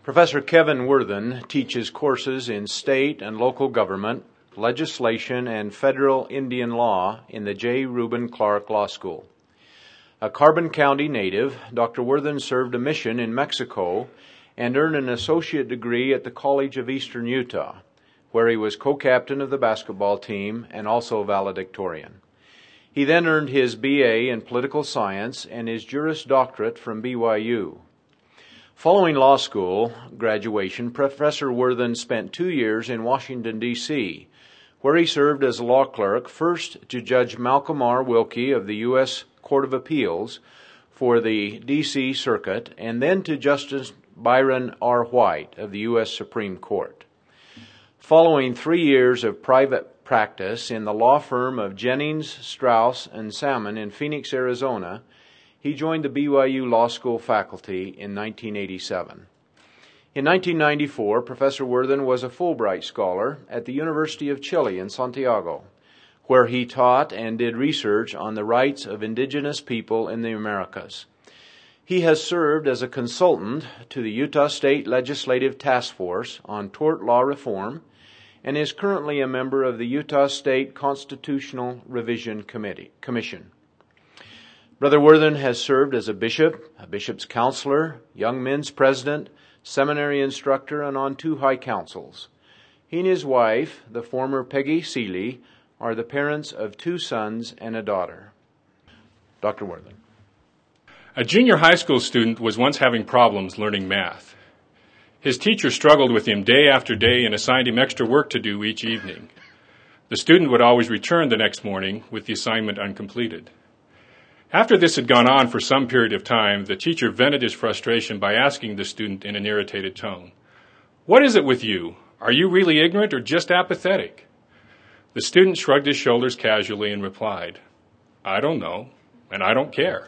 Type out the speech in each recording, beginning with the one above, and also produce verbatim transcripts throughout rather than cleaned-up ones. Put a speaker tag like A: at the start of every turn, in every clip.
A: Professor Kevin Worthen teaches courses in state and local government, legislation, and federal Indian law in the J. Reuben Clark Law School. A Carbon County native, Doctor Worthen served a mission in Mexico and earned an associate degree at the College of Eastern Utah, where he was co-captain of the basketball team and also valedictorian. He then earned his B A in political science and his Juris Doctorate from B Y U. Following law school graduation, Professor Worthen spent two years in Washington, D C, where he served as a law clerk, first to Judge Malcolm R. Wilkie of the U S Court of Appeals for the D C Circuit, and then to Justice Byron R. White of the U S Supreme Court. Following three years of private practice in the law firm of Jennings, Strauss, and Salmon in Phoenix, Arizona, he joined the B Y U Law School faculty in nineteen eighty-seven. In nineteen ninety-four, Professor Worthen was a Fulbright Scholar at the University of Chile in Santiago, where he taught and did research on the rights of indigenous people in the Americas. He has served as a consultant to the Utah State Legislative Task Force on Tort Law Reform and is currently a member of the Utah State Constitutional Revision Committee, Commission. Brother Worthen has served as a bishop, a bishop's counselor, young men's president, seminary instructor, and on two high councils. He and his wife, the former Peggy Seeley, are the parents of two sons and a daughter. Doctor Worthen.
B: A junior high school student was once having problems learning math. His teacher struggled with him day after day and assigned him extra work to do each evening. The student would always return the next morning with the assignment uncompleted. After this had gone on for some period of time, the teacher vented his frustration by asking the student in an irritated tone, "What is it with you? Are you really ignorant or just apathetic?" The student shrugged his shoulders casually and replied, "I don't know, and I don't care."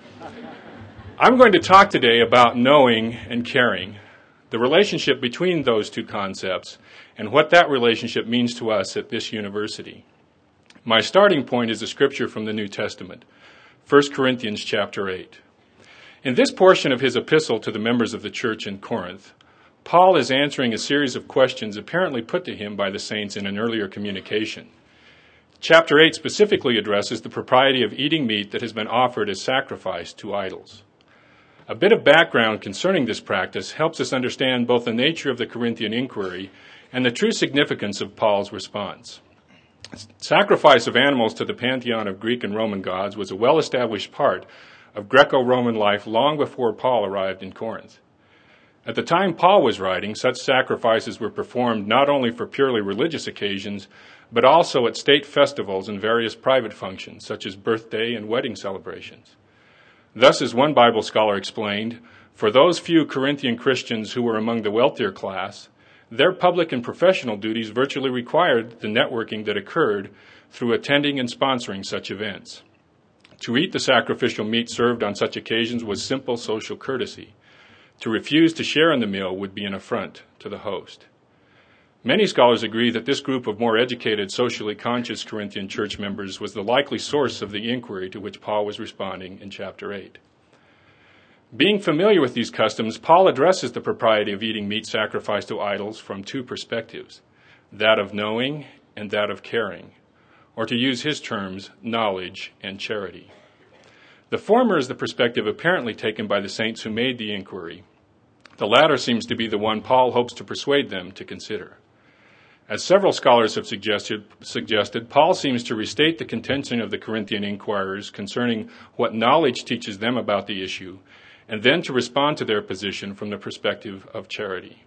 B: I'm going to talk today about knowing and caring, the relationship between those two concepts, and what that relationship means to us at this university. My starting point is a scripture from the New Testament, First Corinthians chapter eight. In this portion of his epistle to the members of the church in Corinth, Paul is answering a series of questions apparently put to him by the saints in an earlier communication. Chapter eight specifically addresses the propriety of eating meat that has been offered as sacrifice to idols. A bit of background concerning this practice helps us understand both the nature of the Corinthian inquiry and the true significance of Paul's response. Sacrifice of animals to the pantheon of Greek and Roman gods was a well-established part of Greco-Roman life long before Paul arrived in Corinth. At the time Paul was writing, such sacrifices were performed not only for purely religious occasions, but also at state festivals and various private functions, such as birthday and wedding celebrations. Thus, as one Bible scholar explained, for those few Corinthian Christians who were among the wealthier class, their public and professional duties virtually required the networking that occurred through attending and sponsoring such events. To eat the sacrificial meat served on such occasions was simple social courtesy. To refuse to share in the meal would be an affront to the host. Many scholars agree that this group of more educated, socially conscious Corinthian church members was the likely source of the inquiry to which Paul was responding in chapter eight. Being familiar with these customs, Paul addresses the propriety of eating meat sacrificed to idols from two perspectives, that of knowing and that of caring, or to use his terms, knowledge and charity. The former is the perspective apparently taken by the saints who made the inquiry. The latter seems to be the one Paul hopes to persuade them to consider. As several scholars have suggested, suggested, Paul seems to restate the contention of the Corinthian inquirers concerning what knowledge teaches them about the issue, and then to respond to their position from the perspective of charity.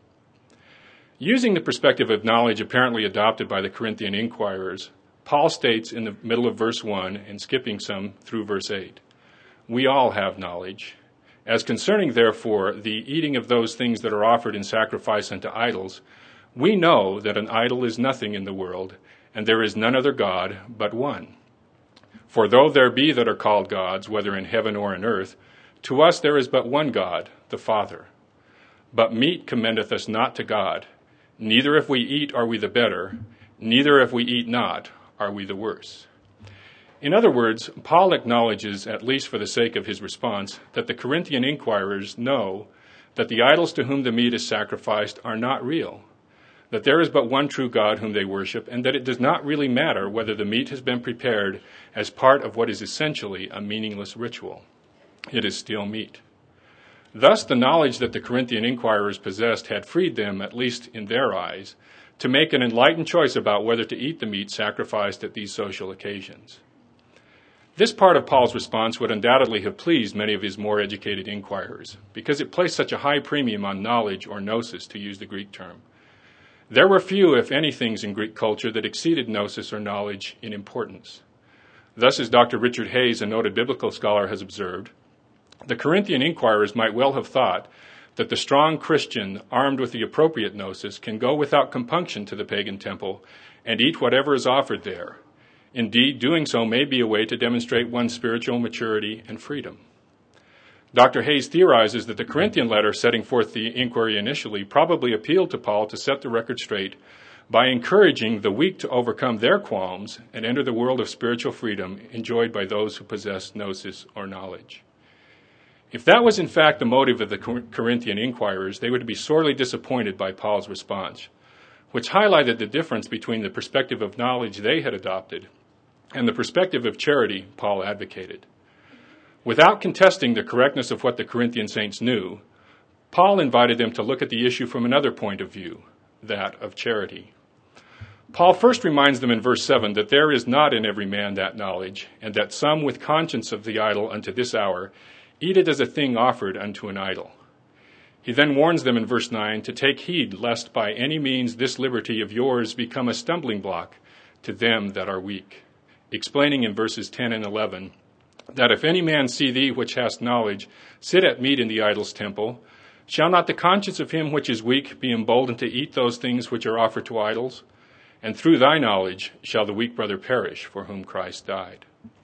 B: Using the perspective of knowledge apparently adopted by the Corinthian inquirers, Paul states in the middle of verse one, and skipping some through verse eight, "We all have knowledge. As concerning, therefore, the eating of those things that are offered in sacrifice unto idols, we know that an idol is nothing in the world, and there is none other God but one. For though there be that are called gods, whether in heaven or in earth, to us there is but one God, the Father. But meat commendeth us not to God. Neither if we eat are we the better, neither if we eat not are we the worse." In other words, Paul acknowledges, at least for the sake of his response, that the Corinthian inquirers know that the idols to whom the meat is sacrificed are not real, that there is but one true God whom they worship, and that it does not really matter whether the meat has been prepared as part of what is essentially a meaningless ritual. It is still meat. Thus, the knowledge that the Corinthian inquirers possessed had freed them, at least in their eyes, to make an enlightened choice about whether to eat the meat sacrificed at these social occasions. This part of Paul's response would undoubtedly have pleased many of his more educated inquirers, because it placed such a high premium on knowledge, or gnosis, to use the Greek term. There were few, if any, things in Greek culture that exceeded gnosis or knowledge in importance. Thus, as Doctor Richard Hayes, a noted biblical scholar, has observed, the Corinthian inquirers might well have thought that the strong Christian, armed with the appropriate gnosis, can go without compunction to the pagan temple and eat whatever is offered there. Indeed, doing so may be a way to demonstrate one's spiritual maturity and freedom. Doctor Hayes theorizes that the Corinthian letter setting forth the inquiry initially probably appealed to Paul to set the record straight by encouraging the weak to overcome their qualms and enter the world of spiritual freedom enjoyed by those who possess gnosis or knowledge. If that was in fact the motive of the Corinthian inquirers, they would be sorely disappointed by Paul's response, which highlighted the difference between the perspective of knowledge they had adopted and the perspective of charity Paul advocated. Without contesting the correctness of what the Corinthian saints knew, Paul invited them to look at the issue from another point of view, that of charity. Paul first reminds them in verse seven that there is not in every man that knowledge, and that some with conscience of the idol unto this hour eat it as a thing offered unto an idol. He then warns them in verse nine to take heed lest by any means this liberty of yours become a stumbling block to them that are weak, explaining in verses ten and eleven that if any man see thee which hast knowledge sit at meat in the idol's temple, shall not the conscience of him which is weak be emboldened to eat those things which are offered to idols? And through thy knowledge shall the weak brother perish for whom Christ died.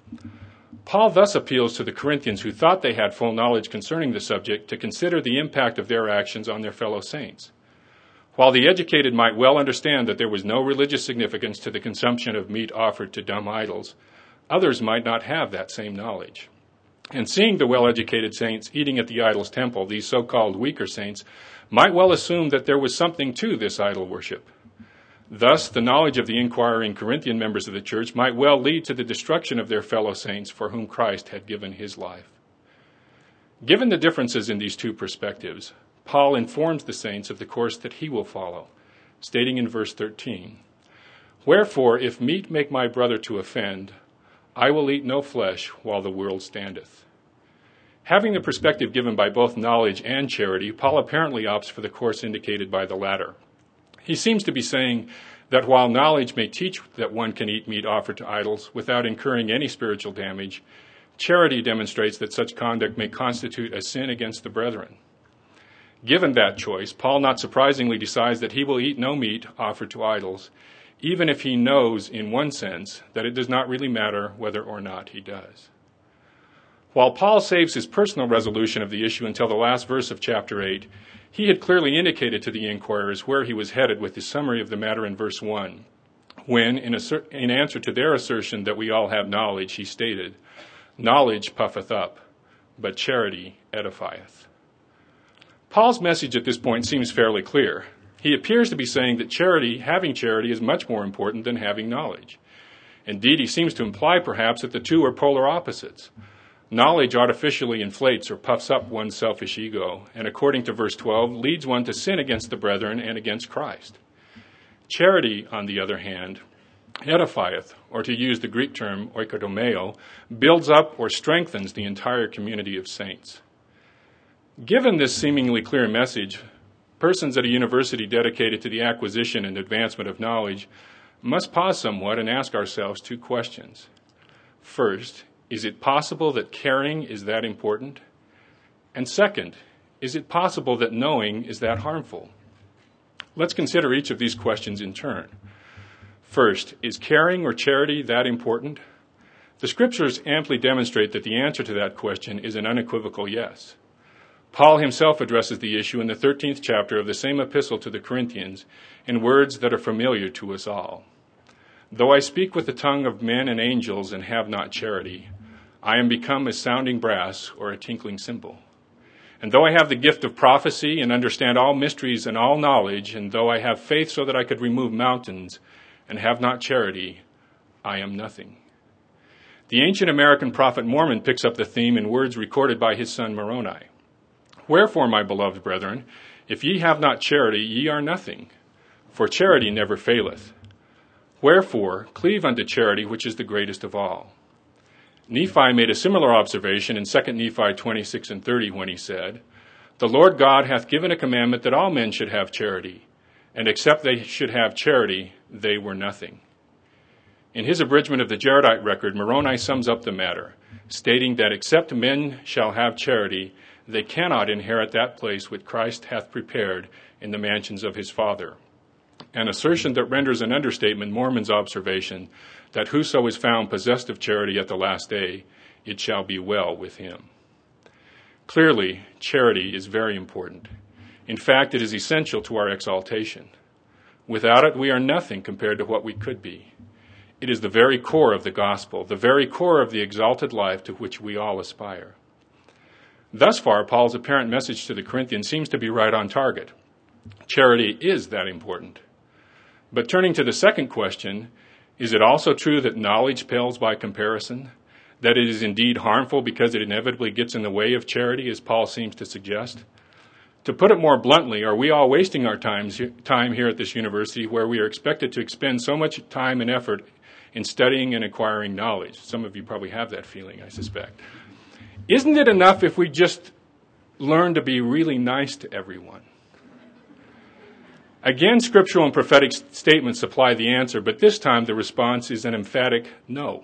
B: Paul thus appeals to the Corinthians who thought they had full knowledge concerning the subject to consider the impact of their actions on their fellow saints. While the educated might well understand that there was no religious significance to the consumption of meat offered to dumb idols, others might not have that same knowledge. And seeing the well-educated saints eating at the idol's temple, these so-called weaker saints might well assume that there was something to this idol worship. Thus, the knowledge of the inquiring Corinthian members of the church might well lead to the destruction of their fellow saints for whom Christ had given his life. Given the differences in these two perspectives, Paul informs the saints of the course that he will follow, stating in verse thirteen, "Wherefore, if meat make my brother to offend, I will eat no flesh while the world standeth." Having the perspective given by both knowledge and charity, Paul apparently opts for the course indicated by the latter. He seems to be saying that while knowledge may teach that one can eat meat offered to idols without incurring any spiritual damage, charity demonstrates that such conduct may constitute a sin against the brethren. Given that choice, Paul not surprisingly decides that he will eat no meat offered to idols, even if he knows, in one sense, that it does not really matter whether or not he does. While Paul saves his personal resolution of the issue until the last verse of chapter eight, he had clearly indicated to the inquirers where he was headed with his summary of the matter in verse one, when, in, assert- in answer to their assertion that we all have knowledge, he stated, "Knowledge puffeth up, but charity edifieth." Paul's message at this point seems fairly clear. He appears to be saying that charity, having charity, is much more important than having knowledge. Indeed, he seems to imply perhaps that the two are polar opposites. Knowledge artificially inflates or puffs up one's selfish ego, and according to verse twelve, leads one to sin against the brethren and against Christ. Charity, on the other hand, edifieth, or to use the Greek term oikodomeo, builds up or strengthens the entire community of saints. Given this seemingly clear message, persons at a university dedicated to the acquisition and advancement of knowledge must pause somewhat and ask ourselves two questions. First, is it possible that caring is that important? And second, is it possible that knowing is that harmful? Let's consider each of these questions in turn. First, is caring or charity that important? The scriptures amply demonstrate that the answer to that question is an unequivocal yes. Paul himself addresses the issue in the thirteenth chapter of the same epistle to the Corinthians in words that are familiar to us all. "Though I speak with the tongue of men and angels and have not charity, I am become as sounding brass or a tinkling cymbal. And though I have the gift of prophecy and understand all mysteries and all knowledge, and though I have faith so that I could remove mountains and have not charity, I am nothing. The ancient American prophet Mormon picks up the theme in words recorded by his son Moroni. Wherefore, my beloved brethren, if ye have not charity, ye are nothing, for charity never faileth. Wherefore, cleave unto charity, which is the greatest of all. Nephi made a similar observation in Second Nephi twenty-six and thirty when he said, The Lord God hath given a commandment that all men should have charity, and except they should have charity, they were nothing. In his abridgment of the Jaredite record, Moroni sums up the matter, stating that except men shall have charity, they cannot inherit that place which Christ hath prepared in the mansions of his Father. An assertion that renders an understatement Mormon's observation that whoso is found possessed of charity at the last day, it shall be well with him. Clearly, charity is very important. In fact, it is essential to our exaltation. Without it, we are nothing compared to what we could be. It is the very core of the gospel, the very core of the exalted life to which we all aspire. Thus far, Paul's apparent message to the Corinthians seems to be right on target. Charity is that important. But turning to the second question, is it also true that knowledge pales by comparison? That it is indeed harmful because it inevitably gets in the way of charity, as Paul seems to suggest? To put it more bluntly, are we all wasting our times, time here at this university where we are expected to expend so much time and effort in studying and acquiring knowledge? Some of you probably have that feeling, I suspect. Isn't it enough if we just learn to be really nice to everyone? Again, scriptural and prophetic statements supply the answer, but this time the response is an emphatic no.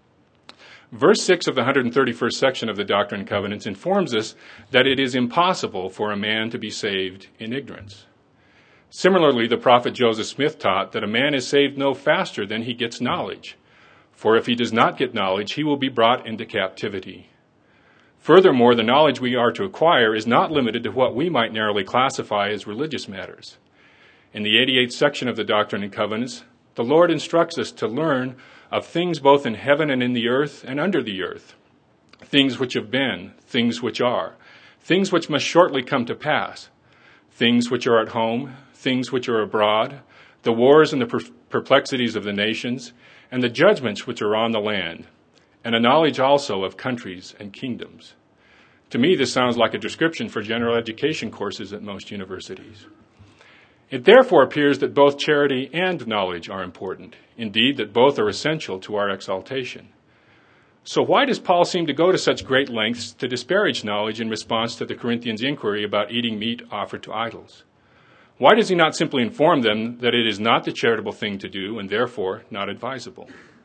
B: Verse six of the one hundred thirty-first section of the Doctrine and Covenants informs us that it is impossible for a man to be saved in ignorance. Similarly, the prophet Joseph Smith taught that a man is saved no faster than he gets knowledge, for if he does not get knowledge, he will be brought into captivity. Furthermore, the knowledge we are to acquire is not limited to what we might narrowly classify as religious matters. In the eighty-eighth section of the Doctrine and Covenants, the Lord instructs us to learn of things both in heaven and in the earth and under the earth, things which have been, things which are, things which must shortly come to pass, things which are at home, things which are abroad, the wars and the perplexities of the nations, and the judgments which are on the land, and a knowledge also of countries and kingdoms. To me, this sounds like a description for general education courses at most universities. It therefore appears that both charity and knowledge are important, indeed that both are essential to our exaltation. So why does Paul seem to go to such great lengths to disparage knowledge in response to the Corinthians' inquiry about eating meat offered to idols? Why does he not simply inform them that it is not the charitable thing to do and therefore not advisable?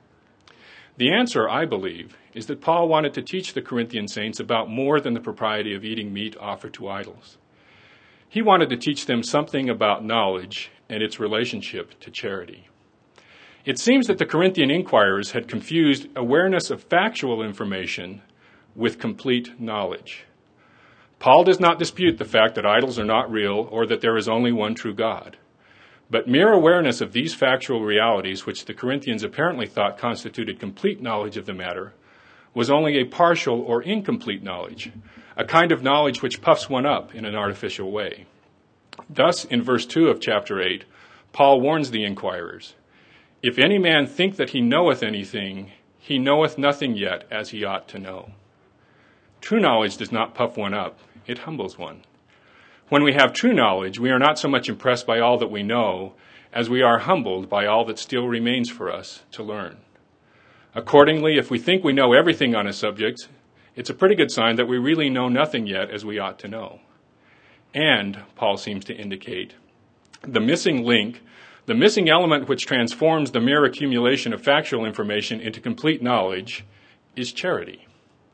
B: The answer, I believe, is that Paul wanted to teach the Corinthian saints about more than the propriety of eating meat offered to idols. He wanted to teach them something about knowledge and its relationship to charity. It seems that the Corinthian inquirers had confused awareness of factual information with complete knowledge. Paul does not dispute the fact that idols are not real or that there is only one true God. But mere awareness of these factual realities, which the Corinthians apparently thought constituted complete knowledge of the matter, was only a partial or incomplete knowledge, a kind of knowledge which puffs one up in an artificial way. Thus, in verse two of chapter eight, Paul warns the inquirers, If any man think that he knoweth anything, he knoweth nothing yet as he ought to know. True knowledge does not puff one up, it humbles one. When we have true knowledge, we are not so much impressed by all that we know as we are humbled by all that still remains for us to learn. Accordingly, if we think we know everything on a subject, it's a pretty good sign that we really know nothing yet as we ought to know. And, Paul seems to indicate, the missing link, the missing element which transforms the mere accumulation of factual information into complete knowledge, is charity.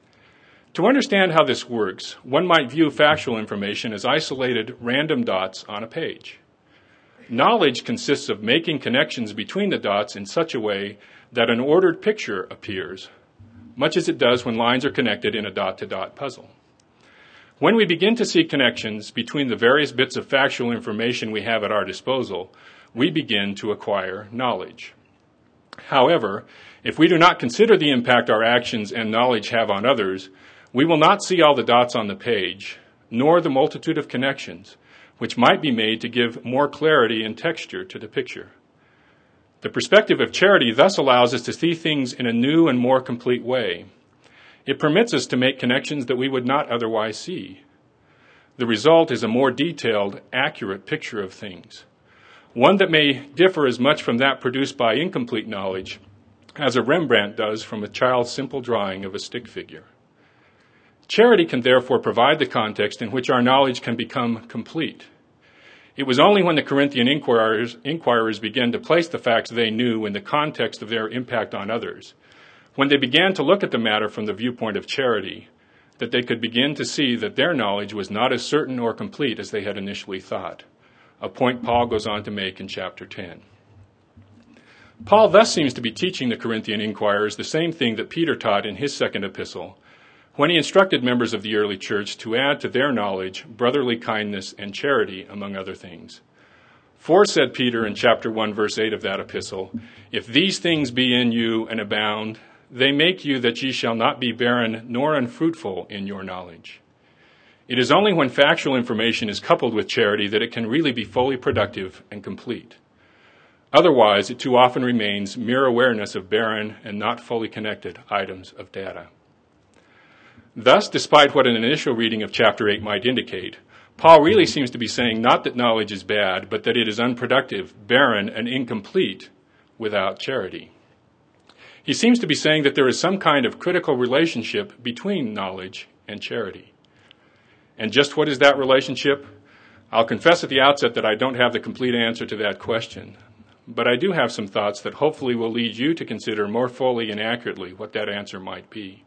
B: To understand how this works, one might view factual information as isolated random dots on a page. Knowledge consists of making connections between the dots in such a way that an ordered picture appears, much as it does when lines are connected in a dot-to-dot puzzle. When we begin to see connections between the various bits of factual information we have at our disposal, we begin to acquire knowledge. However, if we do not consider the impact our actions and knowledge have on others, we will not see all the dots on the page, nor the multitude of connections, which might be made to give more clarity and texture to the picture. The perspective of charity thus allows us to see things in a new and more complete way. It permits us to make connections that we would not otherwise see. The result is a more detailed, accurate picture of things, one that may differ as much from that produced by incomplete knowledge as a Rembrandt does from a child's simple drawing of a stick figure. Charity can therefore provide the context in which our knowledge can become complete. It was only when the Corinthian inquirers, inquirers began to place the facts they knew in the context of their impact on others, when they began to look at the matter from the viewpoint of charity, that they could begin to see that their knowledge was not as certain or complete as they had initially thought, a point Paul goes on to make in chapter ten. Paul thus seems to be teaching the Corinthian inquirers the same thing that Peter taught in his second epistle, when he instructed members of the early church to add to their knowledge brotherly kindness and charity, among other things. For, said Peter in chapter one, verse eight of that epistle, if these things be in you and abound, they make you that ye shall not be barren nor unfruitful in your knowledge. It is only when factual information is coupled with charity that it can really be fully productive and complete. Otherwise, it too often remains mere awareness of barren and not fully connected items of data. Thus, despite what an initial reading of chapter eight might indicate, Paul really seems to be saying not that knowledge is bad, but that it is unproductive, barren, and incomplete without charity. He seems to be saying that there is some kind of critical relationship between knowledge and charity. And just what is that relationship? I'll confess at the outset that I don't have the complete answer to that question, but I do have some thoughts that hopefully will lead you to consider more fully and accurately what that answer might be.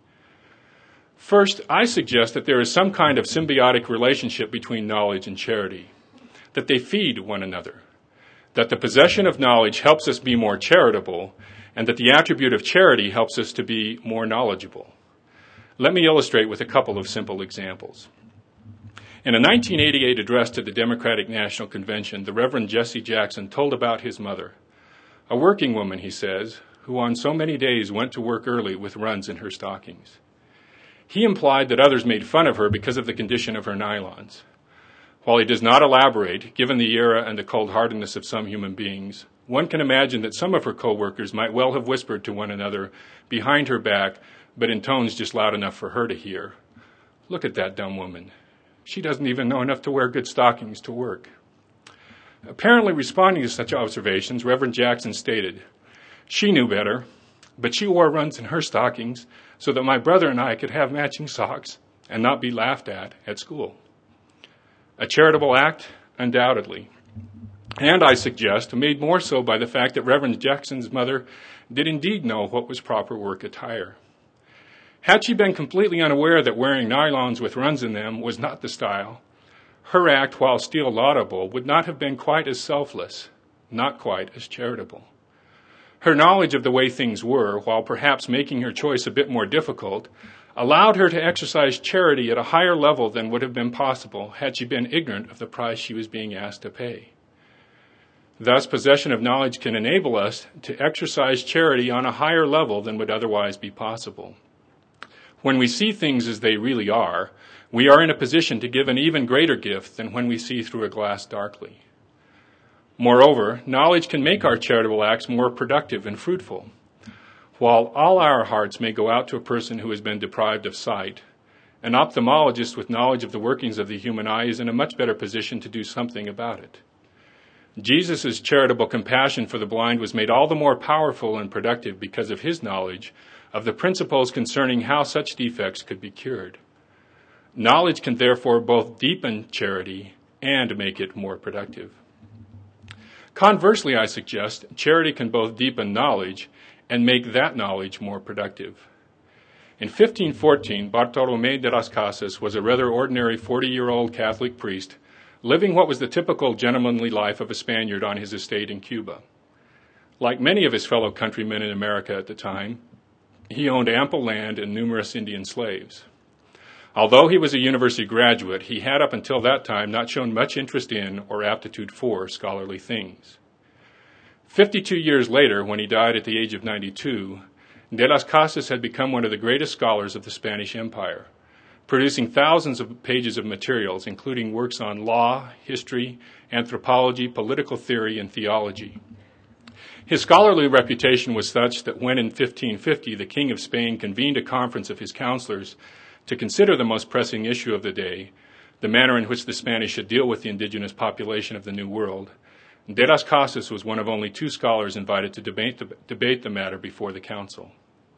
B: First, I suggest that there is some kind of symbiotic relationship between knowledge and charity, that they feed one another, that the possession of knowledge helps us be more charitable, and that the attribute of charity helps us to be more knowledgeable. Let me illustrate with a couple of simple examples. In a nineteen eighty-eight address to the Democratic National Convention, the Reverend Jesse Jackson told about his mother, a working woman, he says, who on so many days went to work early with runs in her stockings. He implied that others made fun of her because of the condition of her nylons. While he does not elaborate, given the era and the cold-heartedness of some human beings, one can imagine that some of her co-workers might well have whispered to one another behind her back, but in tones just loud enough for her to hear, "Look at that dumb woman. She doesn't even know enough to wear good stockings to work." Apparently responding to such observations, Reverend Jackson stated, "She knew better, but she wore runs in her stockings so that my brother and I could have matching socks and not be laughed at at school." A charitable act? Undoubtedly. And I suggest made more so by the fact that Reverend Jackson's mother did indeed know what was proper work attire. Had she been completely unaware that wearing nylons with runs in them was not the style, her act, while still laudable, would not have been quite as selfless, not quite as charitable. Her knowledge of the way things were, while perhaps making her choice a bit more difficult, allowed her to exercise charity at a higher level than would have been possible had she been ignorant of the price she was being asked to pay. Thus, possession of knowledge can enable us to exercise charity on a higher level than would otherwise be possible. When we see things as they really are, we are in a position to give an even greater gift than when we see through a glass darkly. Moreover, knowledge can make our charitable acts more productive and fruitful. While all our hearts may go out to a person who has been deprived of sight, an ophthalmologist with knowledge of the workings of the human eye is in a much better position to do something about it. Jesus' charitable compassion for the blind was made all the more powerful and productive because of his knowledge of the principles concerning how such defects could be cured. Knowledge can therefore both deepen charity and make it more productive. Conversely, I suggest, charity can both deepen knowledge and make that knowledge more productive. In fifteen fourteen, Bartolomé de las Casas was a rather ordinary forty-year-old Catholic priest living what was the typical gentlemanly life of a Spaniard on his estate in Cuba. Like many of his fellow countrymen in America at the time, he owned ample land and numerous Indian slaves. Although he was a university graduate, he had up until that time not shown much interest in or aptitude for scholarly things. Fifty-two years later, when he died at the age of ninety-two, de las Casas had become one of the greatest scholars of the Spanish Empire, producing thousands of pages of materials, including works on law, history, anthropology, political theory, and theology. His scholarly reputation was such that when in fifteen fifty the King of Spain convened a conference of his counselors to consider the most pressing issue of the day, the manner in which the Spanish should deal with the indigenous population of the New World, De las Casas was one of only two scholars invited to debate the, debate the matter before the council.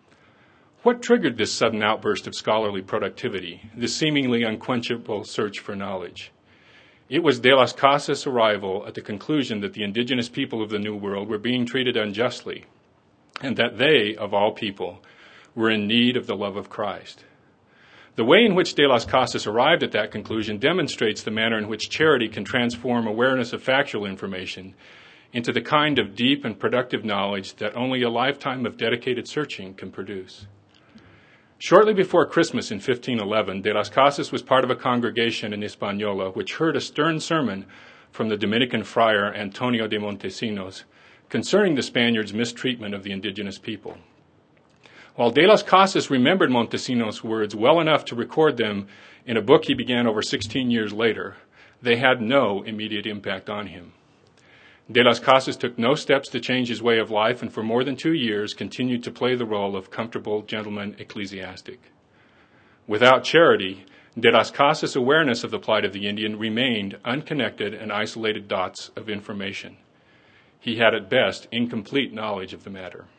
B: What triggered this sudden outburst of scholarly productivity, this seemingly unquenchable search for knowledge? It was De las Casas' arrival at the conclusion that the indigenous people of the New World were being treated unjustly, and that they, of all people, were in need of the love of Christ. The way in which De las Casas arrived at that conclusion demonstrates the manner in which charity can transform awareness of factual information into the kind of deep and productive knowledge that only a lifetime of dedicated searching can produce. Shortly before Christmas in fifteen eleven, De las Casas was part of a congregation in Hispaniola which heard a stern sermon from the Dominican friar Antonio de Montesinos concerning the Spaniards' mistreatment of the indigenous people. While De las Casas remembered Montesinos' words well enough to record them in a book he began over sixteen years later, they had no immediate impact on him. De las Casas took no steps to change his way of life and for more than two years continued to play the role of comfortable gentleman ecclesiastic. Without charity, De las Casas' awareness of the plight of the Indian remained unconnected and isolated dots of information. He had at best incomplete knowledge of the matter.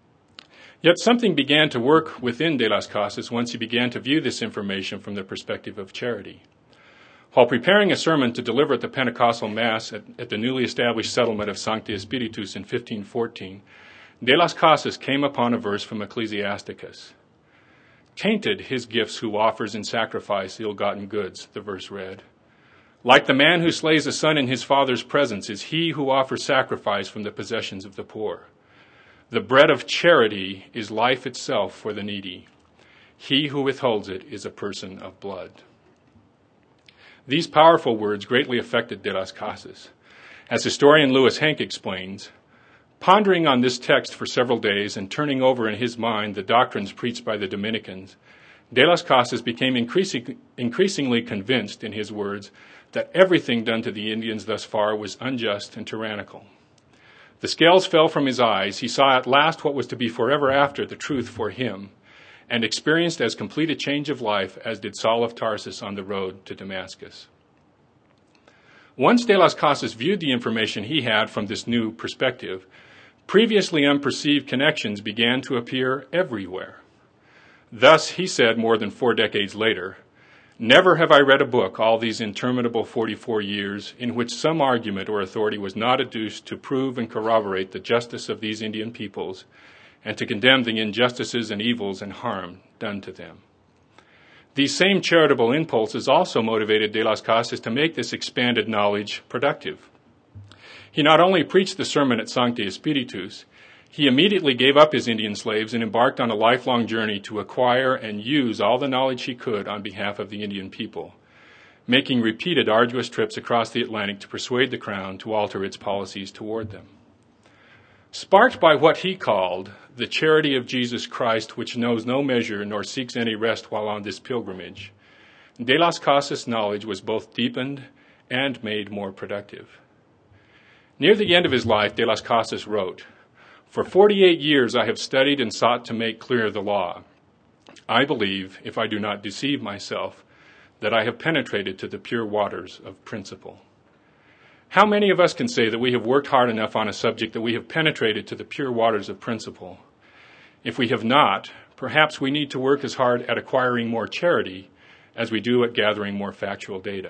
B: Yet something began to work within De las Casas once he began to view this information from the perspective of charity. While preparing a sermon to deliver at the Pentecostal Mass at, at the newly established settlement of Sancti Spiritus in fifteen fourteen, De las Casas came upon a verse from Ecclesiasticus. "Tainted his gifts who offers in sacrifice ill-gotten goods," the verse read. "Like the man who slays a son in his father's presence is he who offers sacrifice from the possessions of the poor. The bread of charity is life itself for the needy. He who withholds it is a person of blood." These powerful words greatly affected De las Casas. As historian Louis Henk explains, pondering on this text for several days and turning over in his mind the doctrines preached by the Dominicans, De las Casas became increasing, increasingly convinced, in his words, that everything done to the Indians thus far was unjust and tyrannical. The scales fell from his eyes. He saw at last what was to be forever after the truth for him, and experienced as complete a change of life as did Saul of Tarsus on the road to Damascus. Once De las Casas viewed the information he had from this new perspective, previously unperceived connections began to appear everywhere. Thus, he said more than four decades later, "Never have I read a book all these interminable forty-four years in which some argument or authority was not adduced to prove and corroborate the justice of these Indian peoples and to condemn the injustices and evils and harm done to them." These same charitable impulses also motivated De las Casas to make this expanded knowledge productive. He not only preached the sermon at Sancti Spiritus, he immediately gave up his Indian slaves and embarked on a lifelong journey to acquire and use all the knowledge he could on behalf of the Indian people, making repeated arduous trips across the Atlantic to persuade the Crown to alter its policies toward them. Sparked by what he called the charity of Jesus Christ, which knows no measure nor seeks any rest while on this pilgrimage, De las Casas' knowledge was both deepened and made more productive. Near the end of his life, De las Casas wrote, "For forty-eight years I have studied and sought to make clear the law. I believe, if I do not deceive myself, that I have penetrated to the pure waters of principle." How many of us can say that we have worked hard enough on a subject that we have penetrated to the pure waters of principle? If we have not, perhaps we need to work as hard at acquiring more charity as we do at gathering more factual data.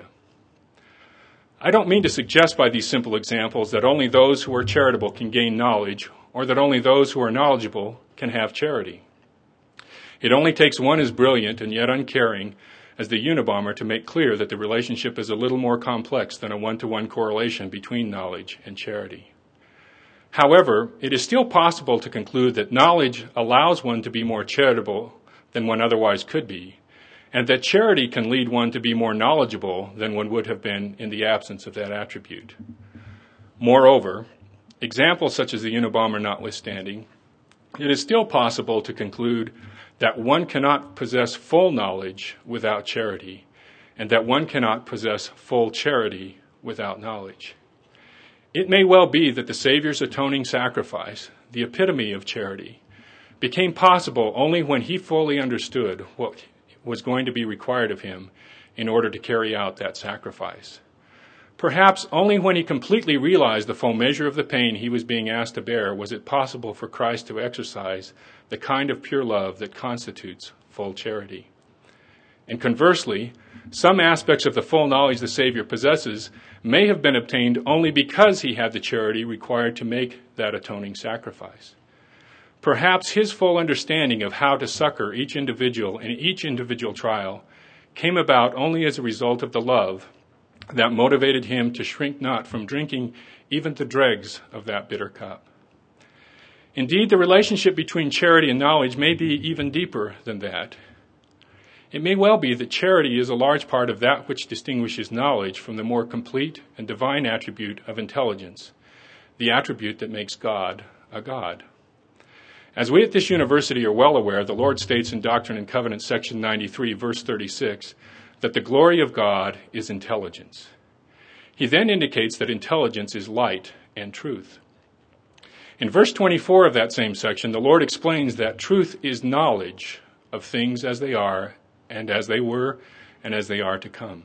B: I don't mean to suggest by these simple examples that only those who are charitable can gain knowledge, or that only those who are knowledgeable can have charity. It only takes one as brilliant and yet uncaring as the Unabomber to make clear that the relationship is a little more complex than a one-to-one correlation between knowledge and charity. However, it is still possible to conclude that knowledge allows one to be more charitable than one otherwise could be, and that charity can lead one to be more knowledgeable than one would have been in the absence of that attribute. Moreover, examples such as the Unabomber notwithstanding, it is still possible to conclude that one cannot possess full knowledge without charity, and that one cannot possess full charity without knowledge. It may well be that the Savior's atoning sacrifice, the epitome of charity, became possible only when he fully understood what was going to be required of him in order to carry out that sacrifice. Perhaps only when he completely realized the full measure of the pain he was being asked to bear was it possible for Christ to exercise the kind of pure love that constitutes full charity. And conversely, some aspects of the full knowledge the Savior possesses may have been obtained only because he had the charity required to make that atoning sacrifice. Perhaps his full understanding of how to succor each individual in each individual trial came about only as a result of the love that motivated him to shrink not from drinking even the dregs of that bitter cup. Indeed, the relationship between charity and knowledge may be even deeper than that. It may well be that charity is a large part of that which distinguishes knowledge from the more complete and divine attribute of intelligence, the attribute that makes God a God. As we at this university are well aware, the Lord states in Doctrine and Covenants, section ninety-three, verse thirty-six, that the glory of God is intelligence. He then indicates that intelligence is light and truth. In verse twenty-four of that same section, the Lord explains that truth is knowledge of things as they are, and as they were, and as they are to come.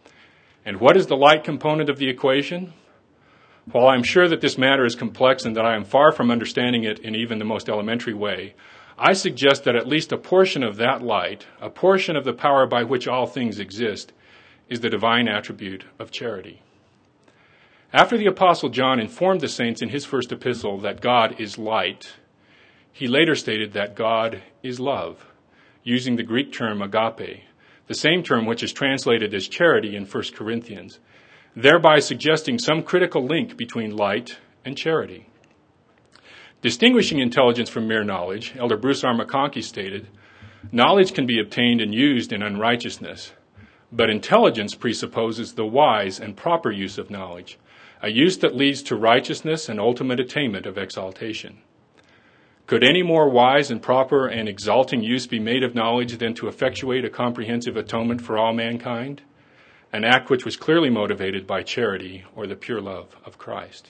B: And what is the light component of the equation? While I'm sure that this matter is complex and that I am far from understanding it in even the most elementary way, I suggest that at least a portion of that light, a portion of the power by which all things exist, is the divine attribute of charity. After the Apostle John informed the saints in his first epistle that God is light, he later stated that God is love, using the Greek term agape, the same term which is translated as charity in First Corinthians, thereby suggesting some critical link between light and charity. Distinguishing intelligence from mere knowledge, Elder Bruce R. McConkie stated, knowledge can be obtained and used in unrighteousness, but intelligence presupposes the wise and proper use of knowledge, a use that leads to righteousness and ultimate attainment of exaltation. Could any more wise and proper and exalting use be made of knowledge than to effectuate a comprehensive atonement for all mankind? An act which was clearly motivated by charity or the pure love of Christ.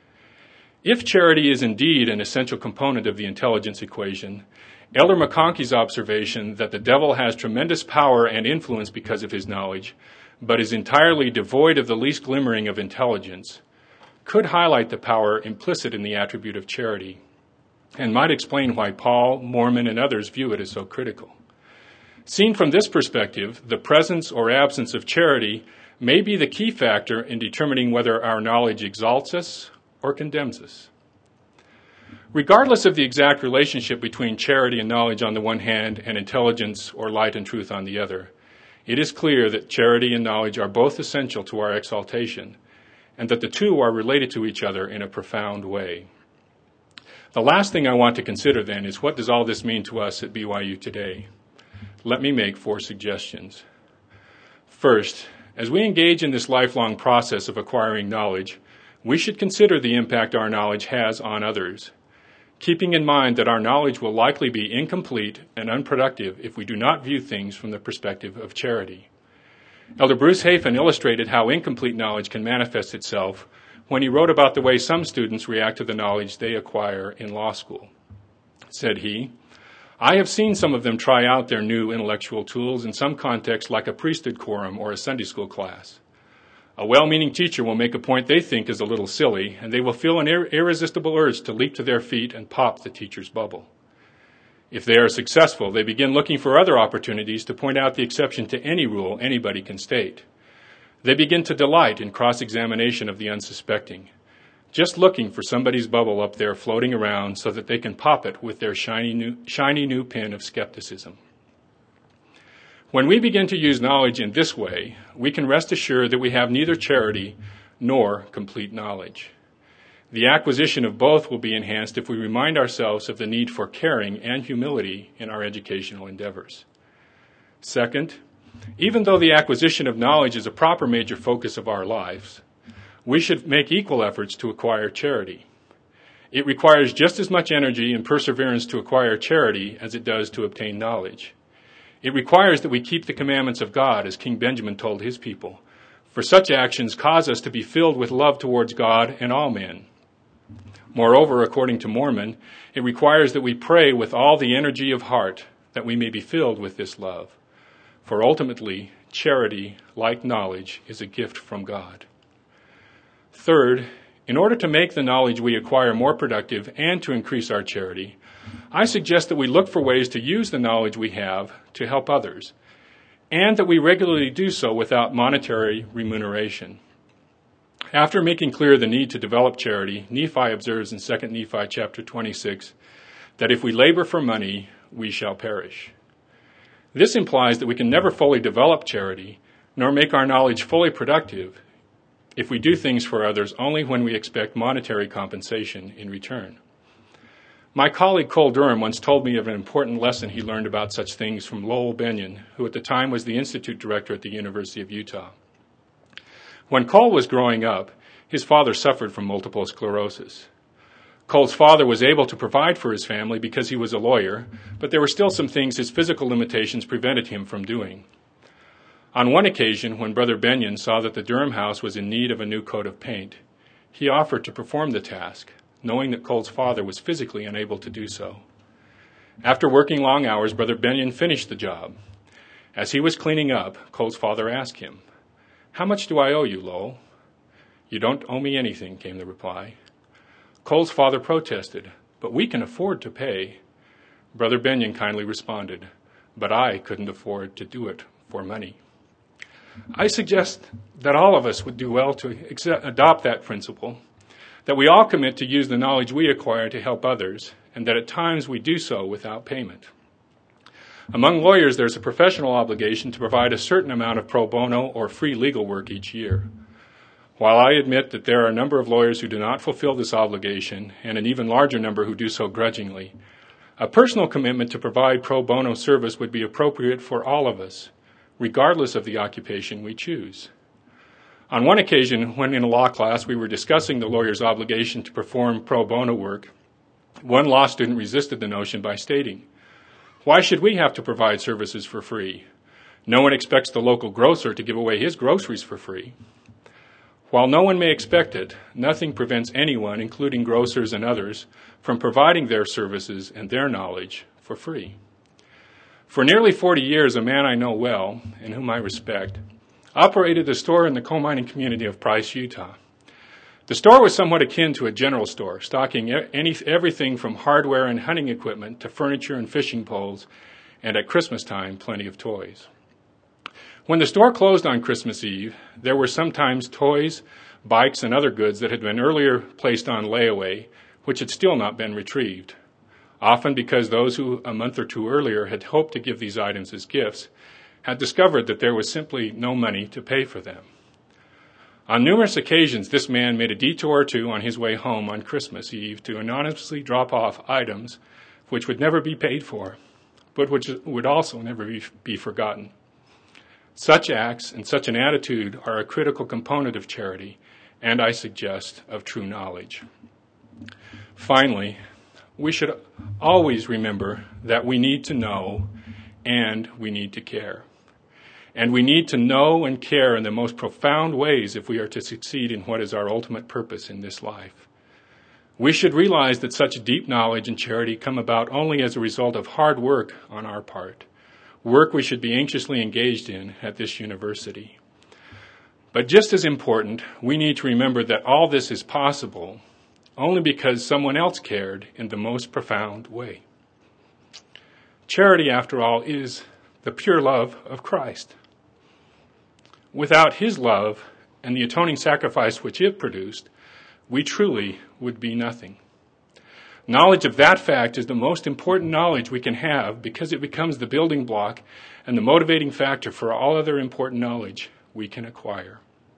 B: If charity is indeed an essential component of the intelligence equation, Elder McConkie's observation that the devil has tremendous power and influence because of his knowledge, but is entirely devoid of the least glimmering of intelligence, could highlight the power implicit in the attribute of charity, and might explain why Paul, Mormon, and others view it as so critical. Seen from this perspective, the presence or absence of charity may be the key factor in determining whether our knowledge exalts us or condemns us. Regardless of the exact relationship between charity and knowledge on the one hand and intelligence or light and truth on the other, it is clear that charity and knowledge are both essential to our exaltation, and that the two are related to each other in a profound way. The last thing I want to consider then is, what does all this mean to us at B Y U today? Let me make four suggestions. First, as we engage in this lifelong process of acquiring knowledge, we should consider the impact our knowledge has on others, keeping in mind that our knowledge will likely be incomplete and unproductive if we do not view things from the perspective of charity. Elder Bruce Hafen illustrated how incomplete knowledge can manifest itself when he wrote about the way some students react to the knowledge they acquire in law school. Said he, I have seen some of them try out their new intellectual tools in some context like a priesthood quorum or a Sunday school class. A well-meaning teacher will make a point they think is a little silly, and they will feel an ir- irresistible urge to leap to their feet and pop the teacher's bubble. If they are successful, they begin looking for other opportunities to point out the exception to any rule anybody can state. They begin to delight in cross-examination of the unsuspecting, just looking for somebody's bubble up there floating around so that they can pop it with their shiny new, shiny new pin of skepticism. When we begin to use knowledge in this way, we can rest assured that we have neither charity nor complete knowledge. The acquisition of both will be enhanced if we remind ourselves of the need for caring and humility in our educational endeavors. Second, even though the acquisition of knowledge is a proper major focus of our lives, we should make equal efforts to acquire charity. It requires just as much energy and perseverance to acquire charity as it does to obtain knowledge. It requires that we keep the commandments of God, as King Benjamin told his people, for such actions cause us to be filled with love towards God and all men. Moreover, according to Mormon, it requires that we pray with all the energy of heart that we may be filled with this love. For ultimately, charity, like knowledge, is a gift from God. Third, in order to make the knowledge we acquire more productive and to increase our charity, I suggest that we look for ways to use the knowledge we have to help others, and that we regularly do so without monetary remuneration. After making clear the need to develop charity, Nephi observes in Second Nephi chapter twenty-six that if we labor for money, we shall perish. This implies that we can never fully develop charity, nor make our knowledge fully productive, if we do things for others only when we expect monetary compensation in return. My colleague Cole Durham once told me of an important lesson he learned about such things from Lowell Benyon, who at the time was the institute director at the University of Utah. When Cole was growing up, his father suffered from multiple sclerosis. Cole's father was able to provide for his family because he was a lawyer, but there were still some things his physical limitations prevented him from doing. On one occasion, when Brother Benyon saw that the Durham house was in need of a new coat of paint, he offered to perform the task, knowing that Cole's father was physically unable to do so. After working long hours, Brother Benyon finished the job. As he was cleaning up, Cole's father asked him, "How much do I owe you, Lowell?" "You don't owe me anything," came the reply. Cole's father protested, "But we can afford to pay." Brother Benyon kindly responded, "But I couldn't afford to do it for money." I suggest that all of us would do well to accept, adopt that principle, that we all commit to use the knowledge we acquire to help others, and that at times we do so without payment. Among lawyers, there's a professional obligation to provide a certain amount of pro bono or free legal work each year. While I admit that there are a number of lawyers who do not fulfill this obligation, and an even larger number who do so grudgingly, a personal commitment to provide pro bono service would be appropriate for all of us, regardless of the occupation we choose. On one occasion, when in a law class we were discussing the lawyer's obligation to perform pro bono work, one law student resisted the notion by stating, "Why should we have to provide services for free? No one expects the local grocer to give away his groceries for free." While no one may expect it, nothing prevents anyone, including grocers and others, from providing their services and their knowledge for free. For nearly forty years, a man I know well, and whom I respect, operated a store in the coal mining community of Price, Utah. The store was somewhat akin to a general store, stocking any, everything from hardware and hunting equipment to furniture and fishing poles, and at Christmas time, plenty of toys. When the store closed on Christmas Eve, there were sometimes toys, bikes, and other goods that had been earlier placed on layaway, which had still not been retrieved, often because those who a month or two earlier had hoped to give these items as gifts had discovered that there was simply no money to pay for them. On numerous occasions, this man made a detour or two on his way home on Christmas Eve to anonymously drop off items which would never be paid for, but which would also never be, be forgotten. Such acts and such an attitude are a critical component of charity, and I suggest of true knowledge. Finally, we should always remember that we need to know and we need to care. And we need to know and care in the most profound ways if we are to succeed in what is our ultimate purpose in this life. We should realize that such deep knowledge and charity come about only as a result of hard work on our part, work we should be anxiously engaged in at this university. But just as important, we need to remember that all this is possible only because someone else cared in the most profound way. Charity, after all, is the pure love of Christ. Without his love and the atoning sacrifice which it produced, we truly would be nothing. Knowledge of that fact is the most important knowledge we can have because it becomes the building block and the motivating factor for all other important knowledge we can acquire.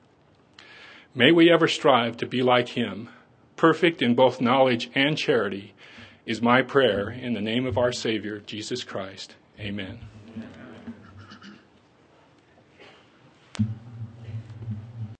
B: May we ever strive to be like him, perfect in both knowledge and charity, is my prayer in the name of our Savior, Jesus Christ. Amen. Amen.